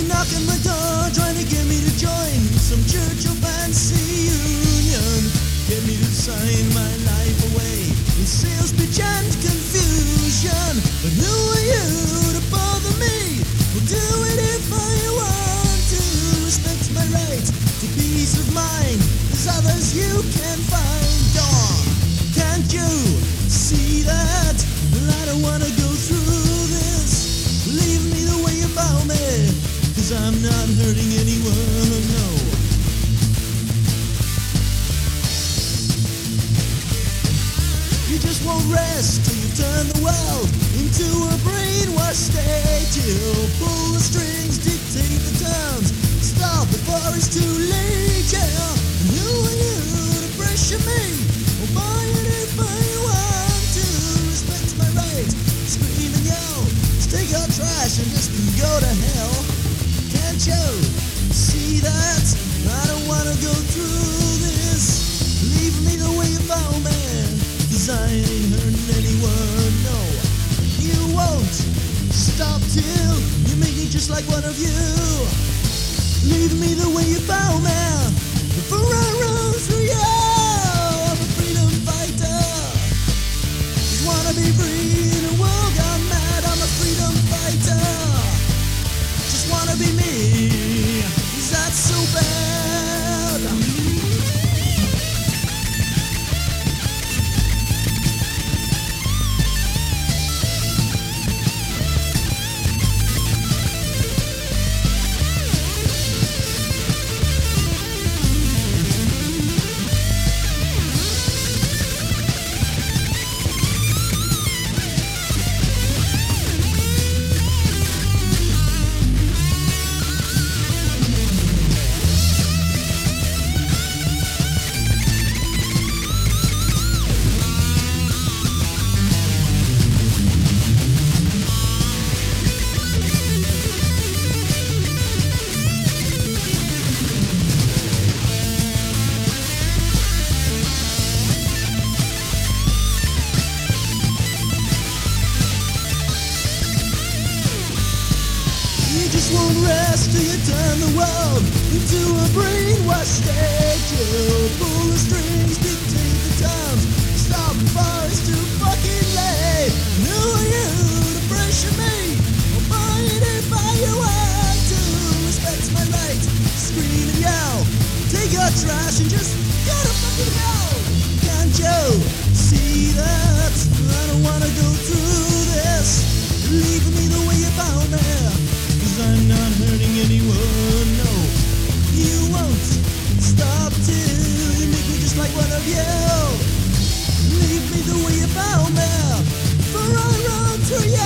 knocking my door, trying to get me to join some church or fancy union. Get me to sign my life away in sales pitch and confusion. But who are you to bother me? We'll do it if I want to. Respect my right to peace of mind. There's others you can find. Oh, can't you see that? Well, I don't wanna go through this. Leave me the way you found me, 'cause I'm not hurting anyone, no. You just won't rest till you turn the world into a brainwashed state. You'll pull the strings, dictate the terms. Stop before it's too late, yeah. And who are you to pressure me? I'll buy it if I want to. Respect my right, scream and yell. Just take your trash and just go to hell. Can't you see that? I don't wanna go through this. Leave me the way you found me, 'cause I ain't hurting anyone, no. You won't stop till you make me just like one of you. Leave me the way you found me, before I run through you. I'm a freedom fighter, just wanna be free in a world gone mad. I'm a freedom fighter, just wanna be me. Is that so bad? Just won't rest till you turn the world into a brainwashed state. You pull the strings, dictate the terms. Stop before it's too fucking late. And who are you to pressure me? I'll buy it if I want to. Respect my right, scream and yell. Take your trash and just go to fucking hell. Can't you see that? I don't wanna go through this. Leave me the way you found me, 'cause I'm not hurting anyone, no. You won't stop till you make me just like one of you. Leave me the way you found me, for I run through you.